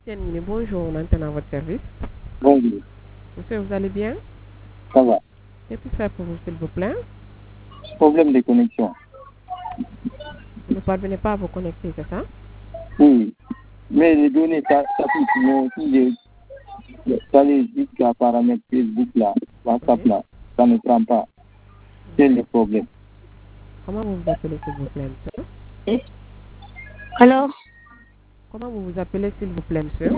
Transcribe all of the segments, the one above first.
Bonjour, maintenant à votre service. Bonjour, Monsieur, vous allez bien? ça va. Que puis-je faire pour vous, s'il vous plaît? Problème de connexion. Vous ne parvenez pas à vous connecter, c'est ça? Oui, mais les données, ça pique. Mais si j'allais jusqu'à paramètre Facebook là, WhatsApp là, ça ne prend pas. C'est le problème. Comment vous vous appelez, s'il vous plaît, monsieur? Alors, Comment vous vous appelez, s'il vous plaît, monsieur?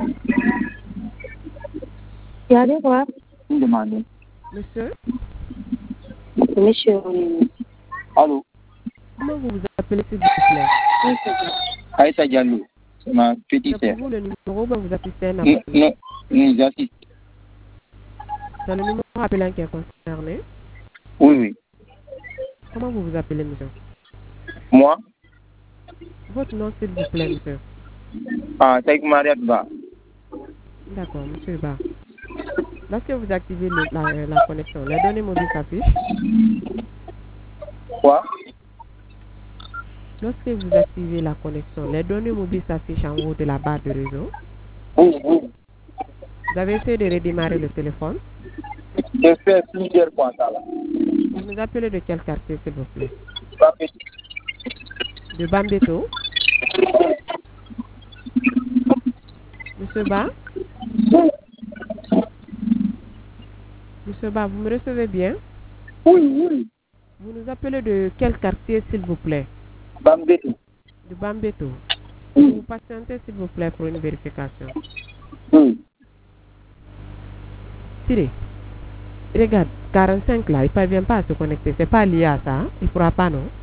il y a des quoi? Une demande. Monsieur, Monsieur, Allô, comment vous vous appelez, s'il vous plaît? Aïssa Diallo, c'est ma petite C'est sœur. pour vous le numéro où vous assistez à un Non, appel. non, non, j'assiste. C'est le numéro appelant qui est concerné. Oui, oui. Comment vous vous appelez, monsieur? Moi, Votre nom, s'il vous plaît, monsieur. Taïk Mariat Ba. D'accord, monsieur Ba. Lorsque vous activez la connexion, les données mobiles s'affichent. Quoi? Lorsque vous activez la connexion, les données mobiles s'affichent en haut de la barre de réseau. Oui, oui. Vous avez essayé de redémarrer le téléphone. J'ai fait plusieurs fois ça là. Vous nous appelez de quel quartier, s'il vous plaît? Pas petit. De Bambeto. Monsieur Ba? Monsieur Ba, vous me recevez bien? Oui, oui. Vous nous appelez de quel quartier, s'il vous plaît? Bambétou. De Bambeto. Vous patientez, s'il vous plaît, pour une vérification. Oui. Tirez. Regarde, 45 là, il ne parvient pas à se connecter. C'est pas lié à ça. Hein? Il ne pourra pas, non?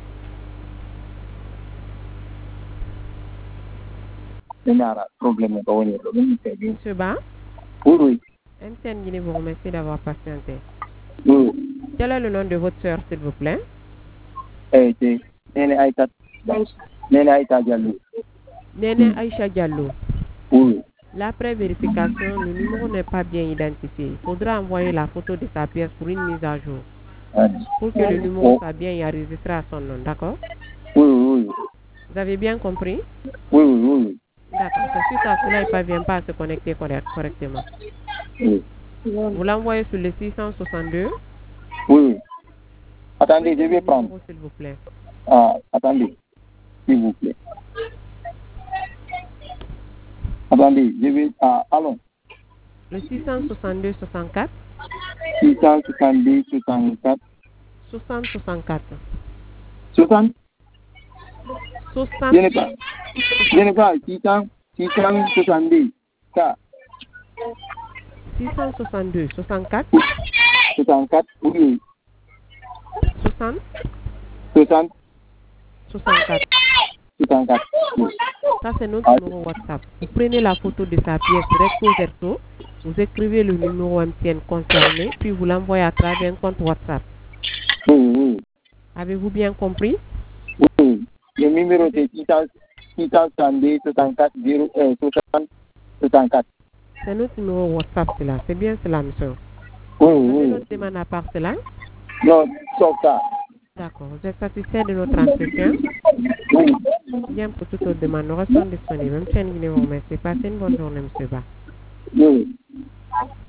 Problème. Monsieur Ba? Oui, oui. MTN Guinée vous remercie d'avoir patienté. Oui. Quel est le nom de votre soeur, s'il vous plaît? C'est Nene Aïta Diallo. Nene Aïcha Diallo. Oui. L'après vérification, le numéro n'est pas bien identifié. Il faudra envoyer la photo de sa pièce pour une mise à jour. Pour que le numéro soit bien enregistré à son nom, d'accord? Oui, oui. Vous avez bien compris? Oui, oui. D'accord. C'est suite à cela, il ne parvient pas à se connecter correctement. Oui. Vous l'envoyez sur le 662. Oui. Attendez, Prenez je vais le prendre. numéro, s'il vous plaît. Attendez, s'il vous plaît. Attendez, je vais. Allons. Le 662 64 670 64 60 64. 60. 60 Je n'ai pas 670. Ça. 662 64 64. Oui. 60 60. 64. 64. Oui. Ça, c'est notre numéro WhatsApp. Vous prenez la photo de sa pièce recto verso, vous écrivez le numéro MTN concerné, puis vous l'envoyez à travers un compte WhatsApp. Oui. Avez-vous bien compris? Oui. Le numéro c'est 670 64 60 64. C'est notre numéro WhatsApp, cela. C'est bien cela, monsieur. Oui, Vous avez oui. notre demande à part cela? Non, sauf ça. D'accord. Vous êtes satisfait de notre entretien? Oui. Bien, pour toute autre demande, nous restons disponibles. MTN vous remercie. Passez une bonne journée, monsieur Ba. Oui.